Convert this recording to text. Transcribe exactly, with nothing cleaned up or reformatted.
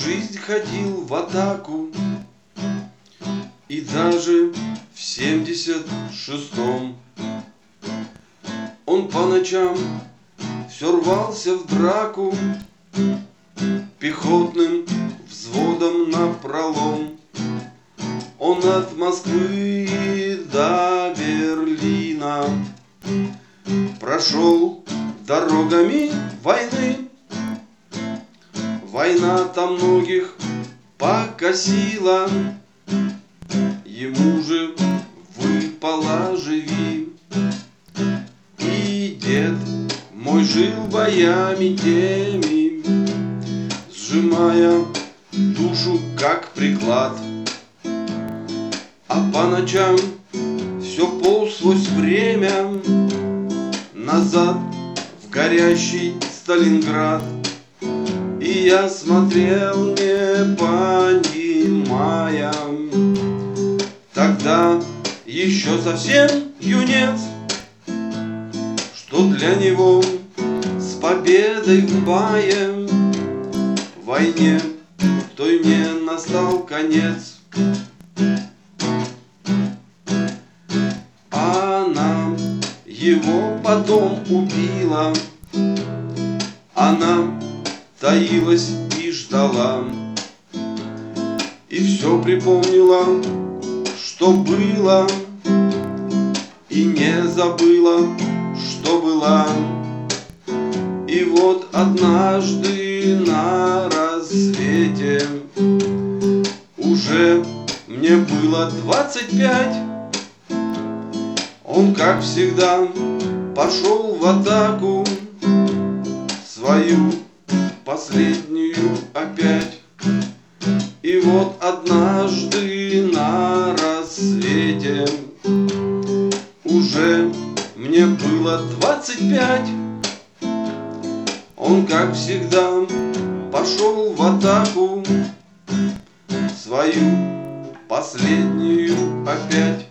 жизнь ходил в атаку, и даже в семьдесят шестом он по ночам все рвался в драку пехотным взводом напролом. Он от Москвы до Берлина прошел дорогами войны. Война там многих покосила, ему же выпало живи. И дед мой жил боями теми, сжимая душу как приклад. А по ночам все ползлось время назад в горящий Сталинград. И я смотрел, не понимая, тогда еще совсем юнец, что для него с победой в мае войне той не настал конец. Она его потом убила, она таилась и ждала, и все припомнила, что было, и не забыла, что была. И вот однажды на рассвете, уже мне было двадцать пять, он, как всегда, пошел в атаку свою последнюю опять. И вот однажды на рассвете, уже мне было двадцать пять, он, как всегда, пошел в атаку свою последнюю опять.